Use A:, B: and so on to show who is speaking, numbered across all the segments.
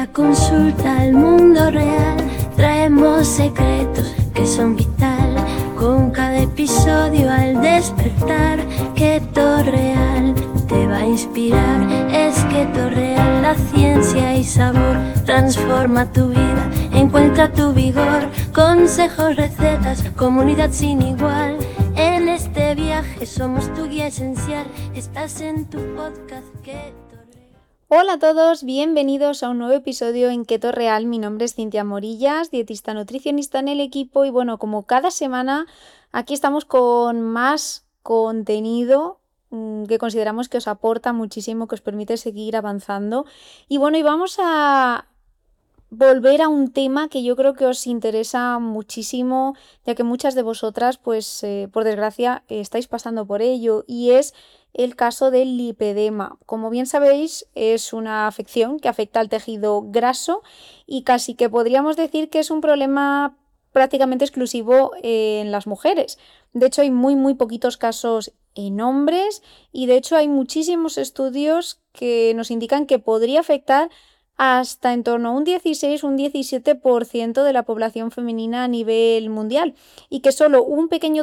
A: la consulta al mundo real. Traemos secretos que son vital. Con cada episodio al despertar, Keto Real te va a inspirar. Es Keto Real, la ciencia y sabor. Transforma tu vida, encuentra tu vigor. Consejos, recetas, comunidad sin igual. En este viaje somos tu guía esencial. Estás en tu podcast Keto.
B: Hola a todos, bienvenidos a un nuevo episodio en Keto Real. Mi nombre es Cintia Morillas, dietista nutricionista en el equipo y bueno, como cada semana aquí estamos con más contenido que consideramos que os aporta muchísimo, que os permite seguir avanzando. Y bueno, y vamos a volver a un tema que yo creo que os interesa muchísimo, ya que muchas de vosotras, pues por desgracia, estáis pasando por ello, y es el caso del lipedema. Como bien sabéis, es una afección que afecta al tejido graso y casi que podríamos decir que es un problema prácticamente exclusivo en las mujeres. De hecho, hay muy poquitos casos en hombres y de hecho hay muchísimos estudios que nos indican que podría afectar hasta en torno a un 16 un 17% de la población femenina a nivel mundial y que solo un pequeño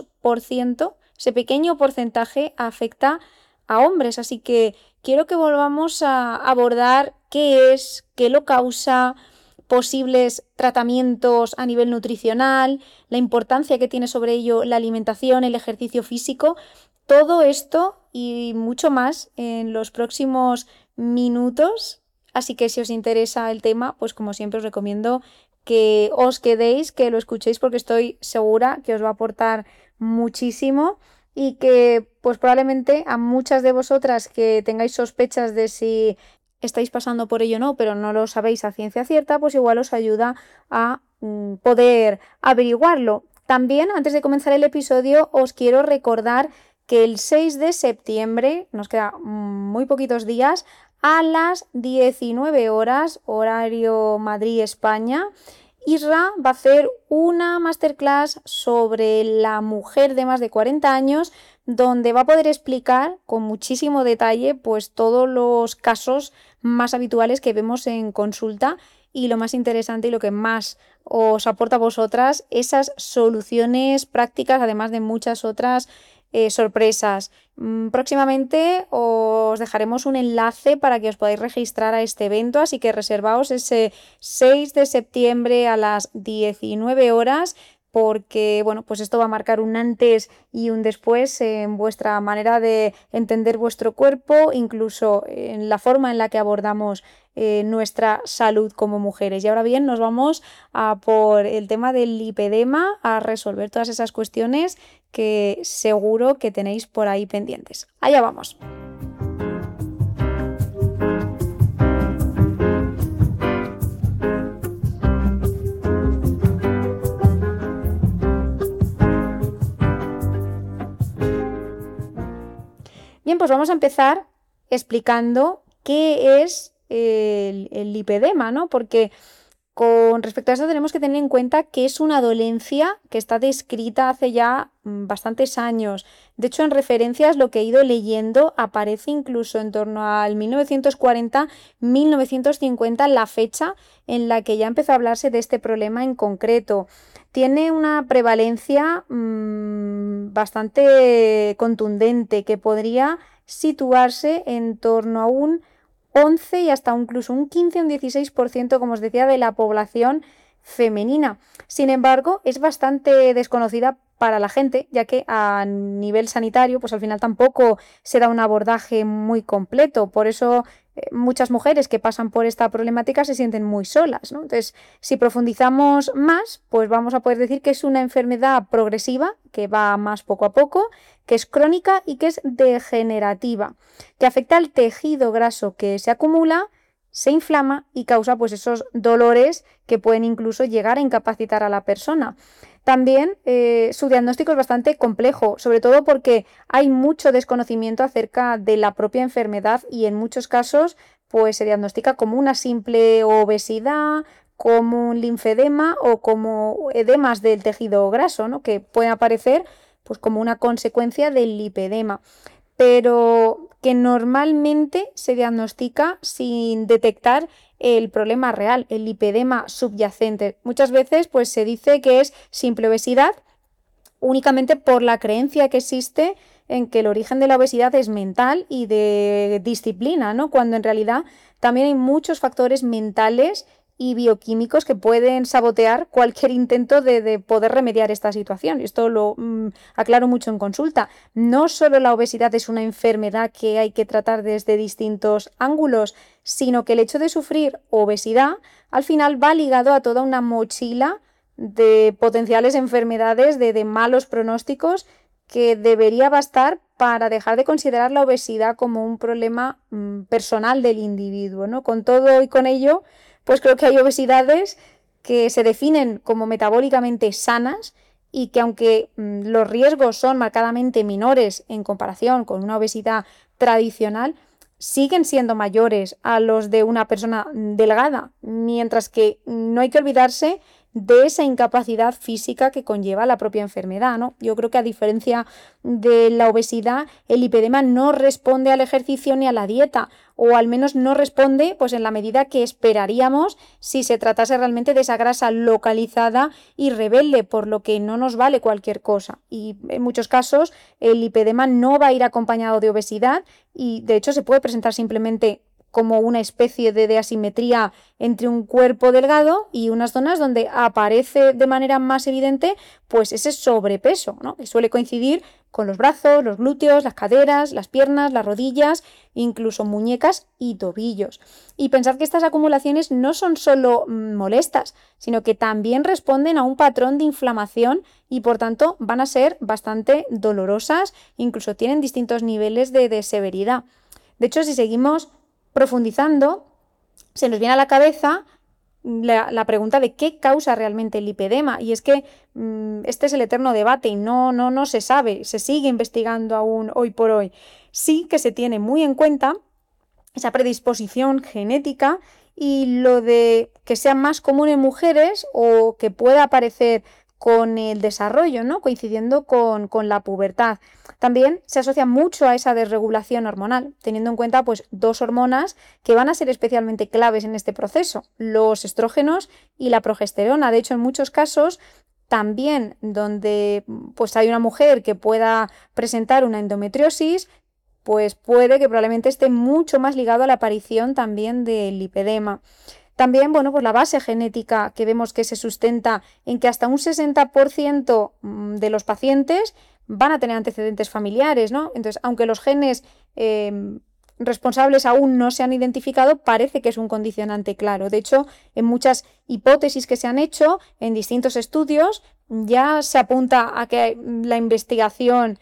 B: 2%, ese pequeño porcentaje, afecta a hombres. Así que quiero que volvamos a abordar qué es, qué lo causa, posibles tratamientos a nivel nutricional, la importancia que tiene sobre ello la alimentación, el ejercicio físico, todo esto y mucho más en los próximos minutos. Así que si os interesa el tema, pues como siempre os recomiendo que os quedéis, que lo escuchéis porque estoy segura que os va a aportar muchísimo y que pues probablemente a muchas de vosotras que tengáis sospechas de si estáis pasando por ello o no, pero no lo sabéis a ciencia cierta, pues igual os ayuda a poder averiguarlo. También, antes de comenzar el episodio, os quiero recordar que el 6 de septiembre, nos queda muy poquitos días, a las 19 horas, horario Madrid-España, Isra va a hacer una masterclass sobre la mujer de más de 40 años, donde va a poder explicar con muchísimo detalle pues todos los casos más habituales que vemos en consulta y lo más interesante y lo que más os aporta a vosotras, esas soluciones prácticas, además de muchas otras sorpresas. Próximamente os dejaremos un enlace para que os podáis registrar a este evento, así que reservaos ese 6 de septiembre a las 19 horas porque bueno, pues esto va a marcar un antes y un después en vuestra manera de entender vuestro cuerpo, incluso en la forma en la que abordamos nuestra salud como mujeres. Y ahora bien, nos vamos a por el tema del lipedema, a resolver todas esas cuestiones que seguro que tenéis por ahí pendientes. Allá vamos. Bien, pues vamos a empezar explicando qué es el lipedema, ¿no? Porque con respecto a eso tenemos que tener en cuenta que es una dolencia que está descrita hace ya bastantes años. De hecho, en referencias, lo que he ido leyendo, aparece incluso en torno al 1940-1950 la fecha en la que ya empezó a hablarse de este problema en concreto. Tiene una prevalencia bastante contundente que podría situarse en torno a un 11 y hasta incluso un 15 o un 16%, como os decía, de la población femenina. Sin embargo, es bastante desconocida para la gente, ya que a nivel sanitario, pues al final tampoco se da un abordaje muy completo. Por eso muchas mujeres que pasan por esta problemática se sienten muy solas, ¿no? Entonces, si profundizamos más, pues vamos a poder decir que es una enfermedad progresiva, que va más poco a poco, que es crónica y que es degenerativa, que afecta al tejido graso que se acumula, se inflama y causa pues esos dolores que pueden incluso llegar a incapacitar a la persona. También su diagnóstico es bastante complejo, sobre todo porque hay mucho desconocimiento acerca de la propia enfermedad y en muchos casos pues se diagnostica como una simple obesidad, como un linfedema o como edemas del tejido graso, ¿no? Que pueden aparecer pues como una consecuencia del lipedema. Pero que normalmente se diagnostica sin detectar el problema real, el lipedema subyacente. Muchas veces pues, se dice que es simple obesidad únicamente por la creencia que existe en que el origen de la obesidad es mental y de disciplina, ¿no? Cuando en realidad también hay muchos factores mentales y bioquímicos que pueden sabotear cualquier intento de poder remediar esta situación. Esto lo aclaro mucho en consulta. No solo la obesidad es una enfermedad que hay que tratar desde distintos ángulos, sino que el hecho de sufrir obesidad al final va ligado a toda una mochila de potenciales enfermedades, de malos pronósticos, que debería bastar para dejar de considerar la obesidad como un problema personal del individuo, ¿no? Con todo y con ello, pues creo que hay obesidades que se definen como metabólicamente sanas y que aunque los riesgos son marcadamente menores en comparación con una obesidad tradicional, siguen siendo mayores a los de una persona delgada, mientras que no hay que olvidarse de esa incapacidad física que conlleva la propia enfermedad, ¿no? Yo creo que a diferencia de la obesidad, el lipedema no responde al ejercicio ni a la dieta, o al menos no responde pues en la medida que esperaríamos si se tratase realmente de esa grasa localizada y rebelde, por lo que no nos vale cualquier cosa. Y en muchos casos el lipedema no va a ir acompañado de obesidad y de hecho se puede presentar simplemente como una especie de asimetría entre un cuerpo delgado y unas zonas donde aparece de manera más evidente pues ese sobrepeso, ¿no? Que suele coincidir con los brazos, los glúteos, las caderas, las piernas, las rodillas, incluso muñecas y tobillos. Y pensad que estas acumulaciones no son solo molestas, sino que también responden a un patrón de inflamación y por tanto van a ser bastante dolorosas, incluso tienen distintos niveles de severidad. De hecho, si seguimos profundizando, se nos viene a la cabeza la pregunta de qué causa realmente el lipedema, y es que este es el eterno debate y no se sabe, se sigue investigando aún hoy por hoy. Sí que se tiene muy en cuenta esa predisposición genética y lo de que sea más común en mujeres o que pueda aparecer con el desarrollo, ¿no? Coincidiendo con la pubertad. También se asocia mucho a esa desregulación hormonal, teniendo en cuenta pues, dos hormonas que van a ser especialmente claves en este proceso, los estrógenos y la progesterona. De hecho, en muchos casos, también donde pues, hay una mujer que pueda presentar una endometriosis, pues puede que probablemente esté mucho más ligado a la aparición también del lipedema. También, bueno, pues la base genética que vemos que se sustenta en que hasta un 60% de los pacientes van a tener antecedentes familiares, ¿no? Entonces, aunque los genes responsables aún no se han identificado, parece que es un condicionante claro. De hecho, en muchas hipótesis que se han hecho, en distintos estudios, ya se apunta a que la investigación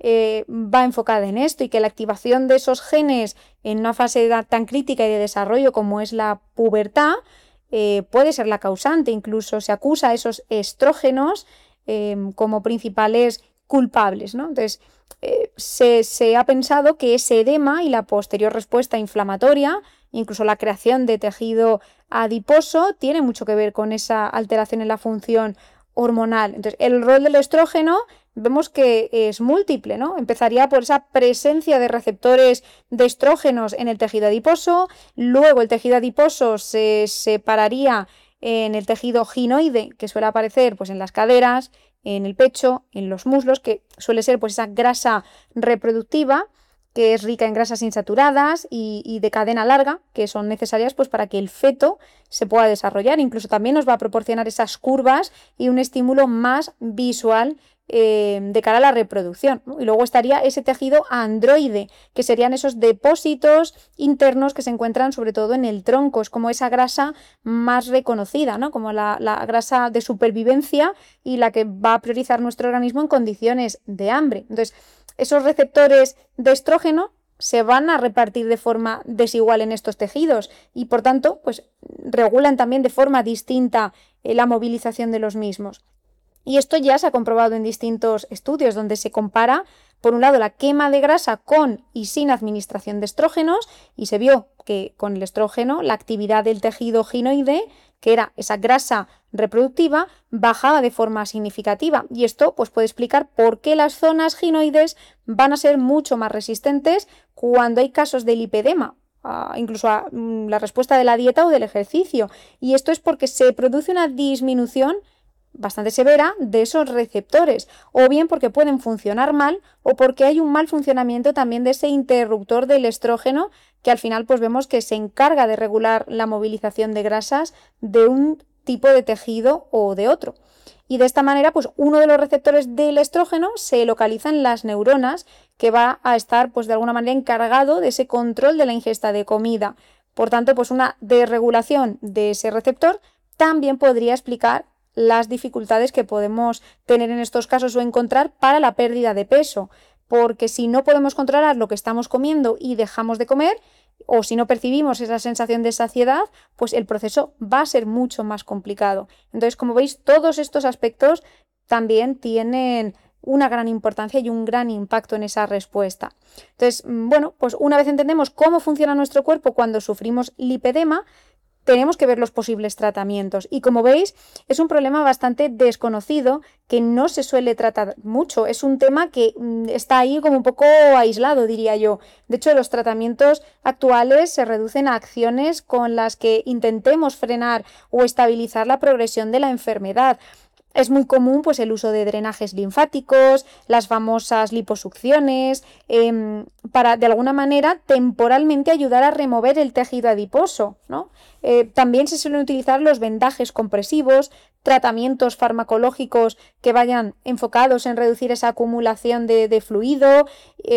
B: va enfocada en esto y que la activación de esos genes en una fase de edad tan crítica y de desarrollo como es la pubertad puede ser la causante. Incluso se acusa a esos estrógenos como principales culpables, ¿no? Entonces se ha pensado que ese edema y la posterior respuesta inflamatoria, incluso la creación de tejido adiposo, tiene mucho que ver con esa alteración en la función hormonal. Entonces, el rol del estrógeno vemos que es múltiple, ¿no? Empezaría por esa presencia de receptores de estrógenos en el tejido adiposo, luego el tejido adiposo se separaría en el tejido ginoide, que suele aparecer pues, en las caderas, en el pecho, en los muslos, que suele ser pues, esa grasa reproductiva, que es rica en grasas insaturadas y de cadena larga, que son necesarias pues, para que el feto se pueda desarrollar. Incluso también nos va a proporcionar esas curvas y un estímulo más visual de cara a la reproducción, ¿no? Y luego estaría ese tejido androide, que serían esos depósitos internos que se encuentran sobre todo en el tronco. Es como esa grasa más reconocida, ¿no? Como la grasa de supervivencia y la que va a priorizar nuestro organismo en condiciones de hambre. Entonces, esos receptores de estrógeno se van a repartir de forma desigual en estos tejidos y por tanto pues, regulan también de forma distinta la movilización de los mismos. Y esto ya se ha comprobado en distintos estudios donde se compara, por un lado, la quema de grasa con y sin administración de estrógenos y se vio que con el estrógeno la actividad del tejido ginoide, que era esa grasa reproductiva, bajaba de forma significativa. Y esto pues, puede explicar por qué las zonas ginoides van a ser mucho más resistentes cuando hay casos de lipedema, incluso a la respuesta de la dieta o del ejercicio. Y esto es porque se produce una disminución bastante severa de esos receptores, o bien porque pueden funcionar mal o porque hay un mal funcionamiento también de ese interruptor del estrógeno, que al final pues vemos que se encarga de regular la movilización de grasas de un tipo de tejido o de otro. Y de esta manera, pues uno de los receptores del estrógeno se localiza en las neuronas, que va a estar pues de alguna manera encargado de ese control de la ingesta de comida. Por tanto, pues una desregulación de ese receptor también podría explicar las dificultades que podemos tener en estos casos o encontrar para la pérdida de peso, porque si no podemos controlar lo que estamos comiendo y dejamos de comer, o si no percibimos esa sensación de saciedad, pues el proceso va a ser mucho más complicado. Entonces, como veis, todos estos aspectos también tienen una gran importancia y un gran impacto en esa respuesta. Entonces, bueno, pues una vez entendemos cómo funciona nuestro cuerpo cuando sufrimos lipedema, tenemos que ver los posibles tratamientos. Y como veis, es un problema bastante desconocido que no se suele tratar mucho. Es un tema que está ahí como un poco aislado, diría yo. De hecho, los tratamientos actuales se reducen a acciones con las que intentemos frenar o estabilizar la progresión de la enfermedad. Es muy común pues, el uso de drenajes linfáticos, las famosas liposucciones, para de alguna manera temporalmente ayudar a remover el tejido adiposo, ¿no? También se suelen utilizar los vendajes compresivos, tratamientos farmacológicos que vayan enfocados en reducir esa acumulación de fluido,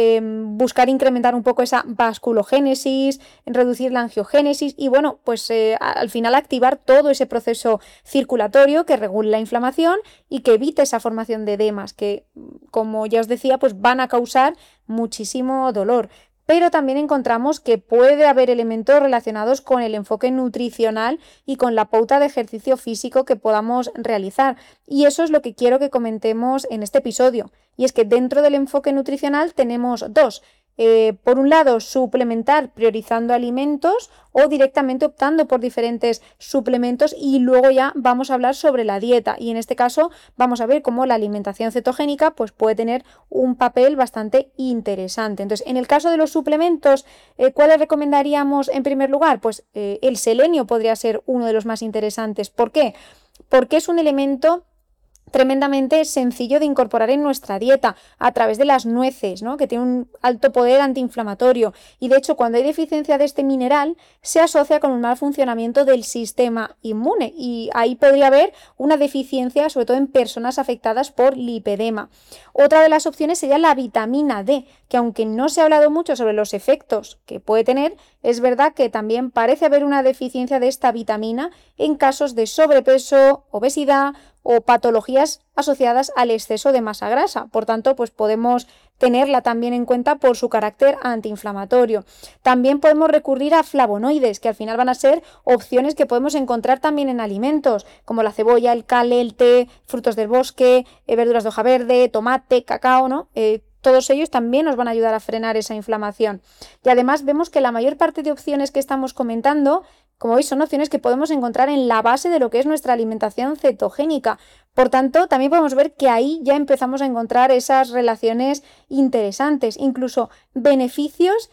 B: buscar incrementar un poco esa vasculogénesis, reducir la angiogénesis y bueno, pues al final activar todo ese proceso circulatorio que regule la inflamación y que evite esa formación de edemas que, como ya os decía, pues van a causar muchísimo dolor. Pero también encontramos que puede haber elementos relacionados con el enfoque nutricional y con la pauta de ejercicio físico que podamos realizar. Y eso es lo que quiero que comentemos en este episodio. Y es que dentro del enfoque nutricional tenemos dos. Por un lado, suplementar priorizando alimentos o directamente optando por diferentes suplementos y luego ya vamos a hablar sobre la dieta y en este caso vamos a ver cómo la alimentación cetogénica pues, puede tener un papel bastante interesante. Entonces, en el caso de los suplementos, ¿cuáles recomendaríamos en primer lugar? Pues el selenio podría ser uno de los más interesantes. ¿Por qué? Porque es un elemento tremendamente sencillo de incorporar en nuestra dieta a través de las nueces, ¿no? Que tiene un alto poder antiinflamatorio y de hecho cuando hay deficiencia de este mineral se asocia con un mal funcionamiento del sistema inmune y ahí podría haber una deficiencia sobre todo en personas afectadas por lipedema. Otra de las opciones sería la vitamina D, que aunque no se ha hablado mucho sobre los efectos que puede tener, es verdad que también parece haber una deficiencia de esta vitamina en casos de sobrepeso, obesidad o patologías asociadas al exceso de masa grasa. Por tanto, pues podemos tenerla también en cuenta por su carácter antiinflamatorio. También podemos recurrir a flavonoides, que al final van a ser opciones que podemos encontrar también en alimentos, como la cebolla, el cale, el té, frutos del bosque, verduras de hoja verde, tomate, cacao, ¿no? Todos ellos también nos van a ayudar a frenar esa inflamación. Y además vemos que la mayor parte de opciones que estamos comentando, como veis, son opciones que podemos encontrar en la base de lo que es nuestra alimentación cetogénica. Por tanto, también podemos ver que ahí ya empezamos a encontrar esas relaciones interesantes, incluso beneficios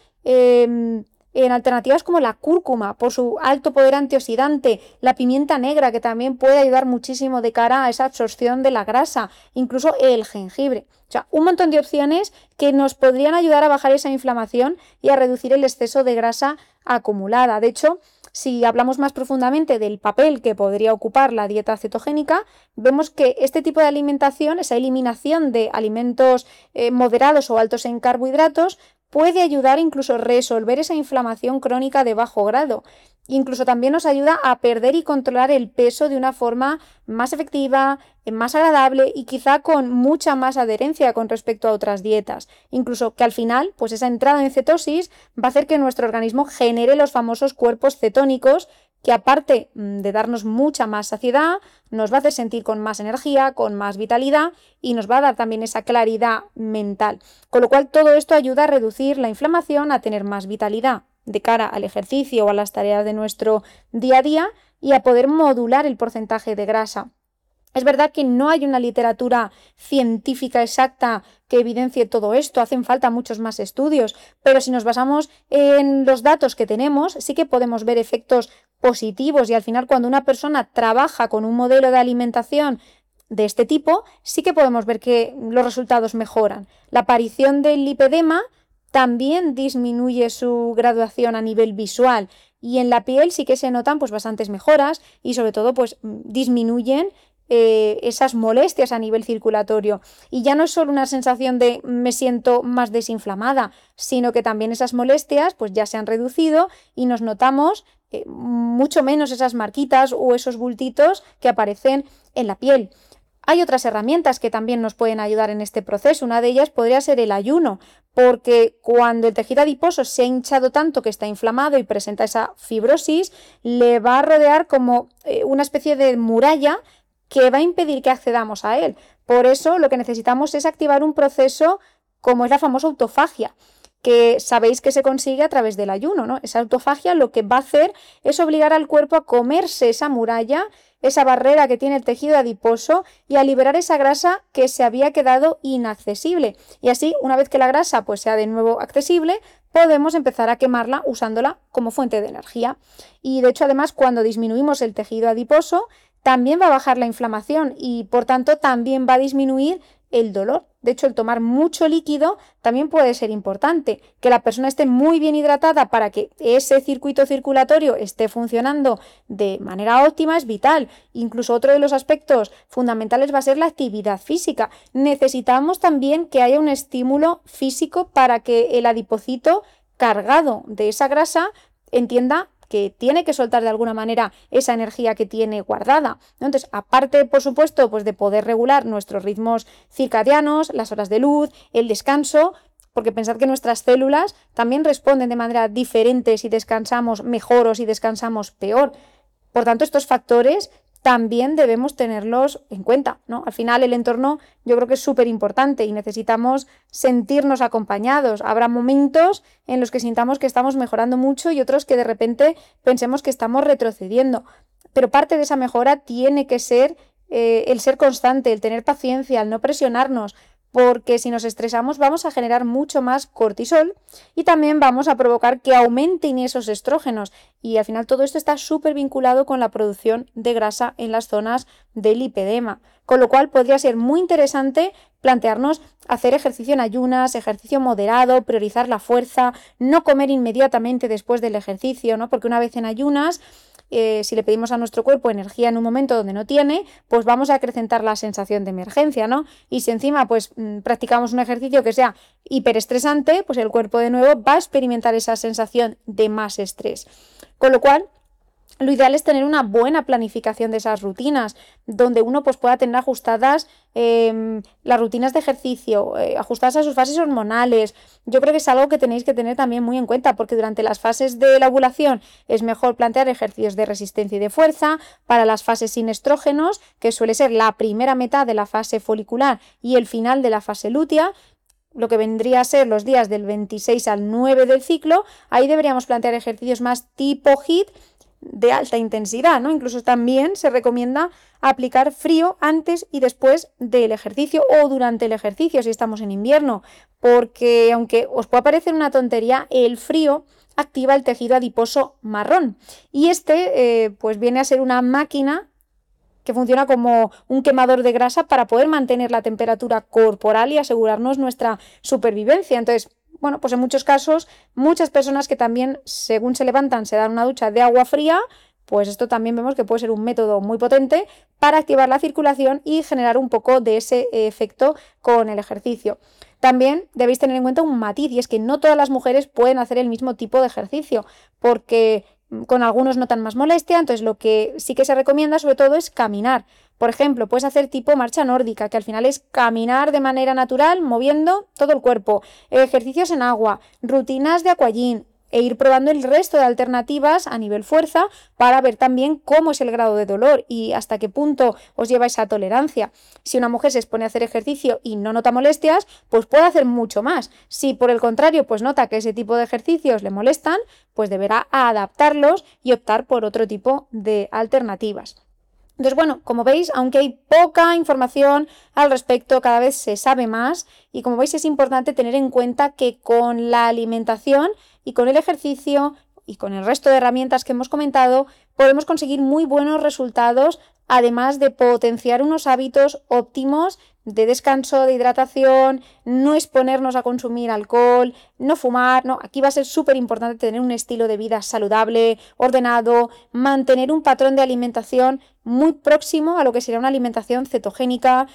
B: en alternativas como la cúrcuma, por su alto poder antioxidante, la pimienta negra, que también puede ayudar muchísimo de cara a esa absorción de la grasa, incluso el jengibre. O sea, un montón de opciones que nos podrían ayudar a bajar esa inflamación y a reducir el exceso de grasa acumulada. De hecho, si hablamos más profundamente del papel que podría ocupar la dieta cetogénica, vemos que este tipo de alimentación, esa eliminación de alimentos moderados o altos en carbohidratos, puede ayudar incluso a resolver esa inflamación crónica de bajo grado. Incluso también nos ayuda a perder y controlar el peso de una forma más efectiva, más agradable y quizá con mucha más adherencia con respecto a otras dietas. Incluso que al final, pues esa entrada en cetosis va a hacer que nuestro organismo genere los famosos cuerpos cetónicos que aparte de darnos mucha más saciedad, nos va a hacer sentir con más energía, con más vitalidad y nos va a dar también esa claridad mental. Con lo cual todo esto ayuda a reducir la inflamación, a tener más vitalidad de cara al ejercicio o a las tareas de nuestro día a día y a poder modular el porcentaje de grasa. Es verdad que no hay una literatura científica exacta que evidencie todo esto, hacen falta muchos más estudios, pero si nos basamos en los datos que tenemos, sí que podemos ver efectos positivos y al final cuando una persona trabaja con un modelo de alimentación de este tipo, sí que podemos ver que los resultados mejoran. La aparición del lipedema también disminuye su graduación a nivel visual y en la piel sí que se notan pues bastantes mejoras y sobre todo pues disminuyen esas molestias a nivel circulatorio. Y ya no es solo una sensación de me siento más desinflamada, sino que también esas molestias pues ya se han reducido y nos notamos mucho menos esas marquitas o esos bultitos que aparecen en la piel. Hay otras herramientas que también nos pueden ayudar en este proceso. Una de ellas podría ser el ayuno, porque cuando el tejido adiposo se ha hinchado tanto que está inflamado y presenta esa fibrosis, le va a rodear como una especie de muralla que va a impedir que accedamos a él. Por eso lo que necesitamos es activar un proceso como es la famosa autofagia, que sabéis que se consigue a través del ayuno, ¿no? Esa autofagia lo que va a hacer es obligar al cuerpo a comerse esa muralla, esa barrera que tiene el tejido adiposo y a liberar esa grasa que se había quedado inaccesible. Y así, una vez que la grasa pues sea de nuevo accesible, podemos empezar a quemarla usándola como fuente de energía. Y de hecho, además, cuando disminuimos el tejido adiposo, también va a bajar la inflamación y por tanto también va a disminuir el dolor. De hecho, el tomar mucho líquido también puede ser importante. Que la persona esté muy bien hidratada para que ese circuito circulatorio esté funcionando de manera óptima es vital. Incluso otro de los aspectos fundamentales va a ser la actividad física. Necesitamos también que haya un estímulo físico para que el adipocito cargado de esa grasa entienda que tiene que soltar de alguna manera esa energía que tiene guardada, ¿no? Entonces, aparte, por supuesto, pues de poder regular nuestros ritmos circadianos, las horas de luz, el descanso, porque pensad que nuestras células también responden de manera diferente si descansamos mejor o si descansamos peor. Por tanto, estos factores también debemos tenerlos en cuenta, ¿no? Al final el entorno yo creo que es súper importante y necesitamos sentirnos acompañados. Habrá momentos en los que sintamos que estamos mejorando mucho y otros que de repente pensemos que estamos retrocediendo. Pero parte de esa mejora tiene que ser el ser constante, el tener paciencia, el no presionarnos, porque si nos estresamos vamos a generar mucho más cortisol y también vamos a provocar que aumenten esos estrógenos y al final todo esto está súper vinculado con la producción de grasa en las zonas del lipedema, con lo cual podría ser muy interesante plantearnos hacer ejercicio en ayunas, ejercicio moderado, priorizar la fuerza, no comer inmediatamente después del ejercicio, ¿no? Porque una vez en ayunas si le pedimos a nuestro cuerpo energía en un momento donde no tiene, pues vamos a acrecentar la sensación de emergencia, ¿no? Y si encima pues practicamos un ejercicio que sea hiperestresante, pues el cuerpo de nuevo va a experimentar esa sensación de más estrés. Con lo cual, lo ideal es tener una buena planificación de esas rutinas, donde uno pues, pueda tener ajustadas las rutinas de ejercicio, ajustadas a sus fases hormonales. Yo creo que es algo que tenéis que tener también muy en cuenta, porque durante las fases de la ovulación es mejor plantear ejercicios de resistencia y de fuerza. Para las fases sin estrógenos, que suele ser la primera mitad de la fase folicular y el final de la fase lútea, lo que vendría a ser los días del 26 al 9 del ciclo, ahí deberíamos plantear ejercicios más tipo HIIT, de alta intensidad, ¿no? Incluso también se recomienda aplicar frío antes y después del ejercicio o durante el ejercicio si estamos en invierno, porque aunque os pueda parecer una tontería, el frío activa el tejido adiposo marrón y pues viene a ser una máquina que funciona como un quemador de grasa para poder mantener la temperatura corporal y asegurarnos nuestra supervivencia. Entonces, bueno, pues en muchos casos, muchas personas que también, según se levantan, se dan una ducha de agua fría, pues esto también vemos que puede ser un método muy potente para activar la circulación y generar un poco de ese efecto con el ejercicio. También debéis tener en cuenta un matiz y es que no todas las mujeres pueden hacer el mismo tipo de ejercicio porque con algunos notan más molestia, entonces lo que sí que se recomienda sobre todo es caminar. Por ejemplo, puedes hacer tipo marcha nórdica, que al final es caminar de manera natural, moviendo todo el cuerpo, ejercicios en agua, rutinas de aquagym, e ir probando el resto de alternativas a nivel fuerza para ver también cómo es el grado de dolor y hasta qué punto os lleva esa tolerancia. Si una mujer se expone a hacer ejercicio y no nota molestias, pues puede hacer mucho más. Si por el contrario pues nota que ese tipo de ejercicios le molestan, pues deberá adaptarlos y optar por otro tipo de alternativas. Entonces, bueno, como veis, aunque hay poca información al respecto, cada vez se sabe más y como veis es importante tener en cuenta que con la alimentación y con el ejercicio y con el resto de herramientas que hemos comentado, podemos conseguir muy buenos resultados, además de potenciar unos hábitos óptimos de descanso, de hidratación, no exponernos a consumir alcohol, no fumar, no, aquí va a ser súper importante tener un estilo de vida saludable, ordenado, mantener un patrón de alimentación muy próximo a lo que sería una alimentación cetogénica,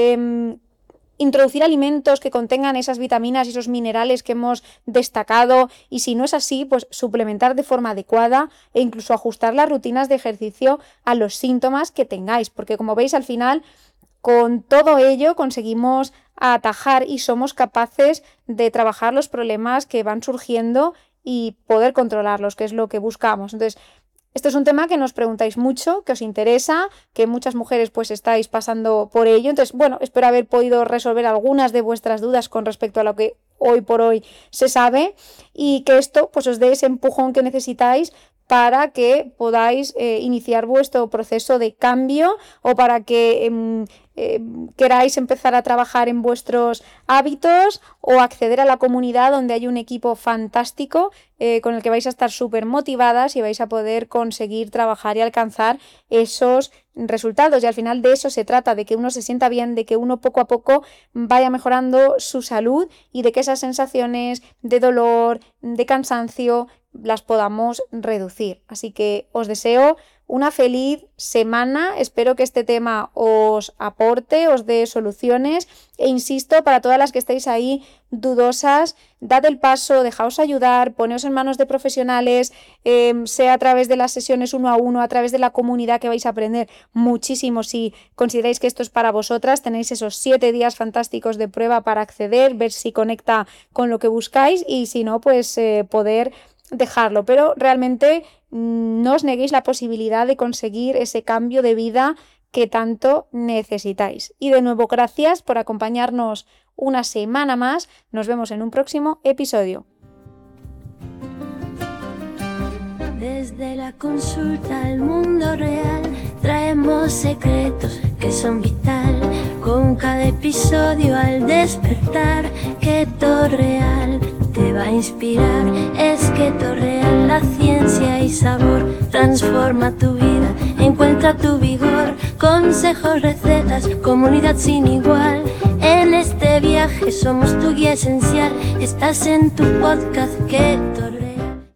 B: introducir alimentos que contengan esas vitaminas y esos minerales que hemos destacado y si no es así, pues suplementar de forma adecuada e incluso ajustar las rutinas de ejercicio a los síntomas que tengáis, porque como veis al final con todo ello conseguimos atajar y somos capaces de trabajar los problemas que van surgiendo y poder controlarlos, que es lo que buscamos. Entonces, esto es un tema que nos preguntáis mucho, que os interesa, que muchas mujeres pues estáis pasando por ello. Entonces, bueno, espero haber podido resolver algunas de vuestras dudas con respecto a lo que hoy por hoy se sabe y que esto pues os dé ese empujón que necesitáis para que podáis iniciar vuestro proceso de cambio o para que queráis empezar a trabajar en vuestros hábitos o acceder a la comunidad donde hay un equipo fantástico con el que vais a estar súper motivadas y vais a poder conseguir trabajar y alcanzar esos resultados. Y al final de eso se trata, de que uno se sienta bien, de que uno poco a poco vaya mejorando su salud y de que esas sensaciones de dolor, de cansancio, las podamos reducir. Así que os deseo una feliz semana, espero que este tema os aporte, os dé soluciones e insisto, para todas las que estáis ahí dudosas, dad el paso, dejaos ayudar, poneos en manos de profesionales, sea a través de las sesiones 1 a 1, a través de la comunidad que vais a aprender muchísimo. Si consideráis que esto es para vosotras, tenéis esos 7 días fantásticos de prueba para acceder, ver si conecta con lo que buscáis y si no, pues poder dejarlo, pero realmente no os neguéis la posibilidad de conseguir ese cambio de vida que tanto necesitáis. Y de nuevo, gracias por acompañarnos una semana más. Nos vemos en un próximo episodio.
A: Desde la consulta al mundo real, traemos secretos que son vital. Con cada episodio al despertar, Keto Real te va a inspirar. Es Keto Real, la ciencia y sabor. Transforma tu vida, encuentra tu vigor. Consejos, recetas, comunidad sin igual. En este viaje somos tu guía esencial. Estás en tu podcast Keto Real.